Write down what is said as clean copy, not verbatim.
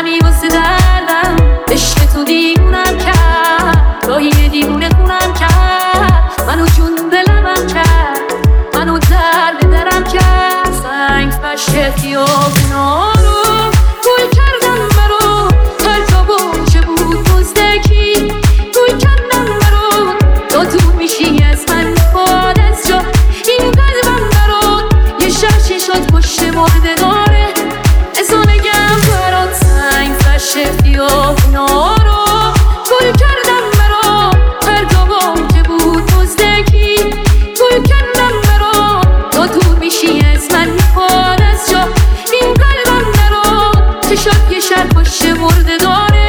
زدنی واسه دردم، عشق تو دیوونم کرد، گاهی دیوونه خونم کرد، منو جون دلمم کرد، منو درم کرد. سنگ فرش خیابونا رو گل کردم برو، هر جا باشه بود مزدکی گل کردم برو، تا تو میشی از من میخواد از جا این قلبم برات، یه شرچی شد پشت مردگاره ازانگم برات. سنگ فرش خیابونا رو گل کردم برا، هر جا باشه بود مزدکی گل کردم برا، تا تو میشی از من میخواد از جا این قلبم برات، چه شد یه شر پشت مردگاره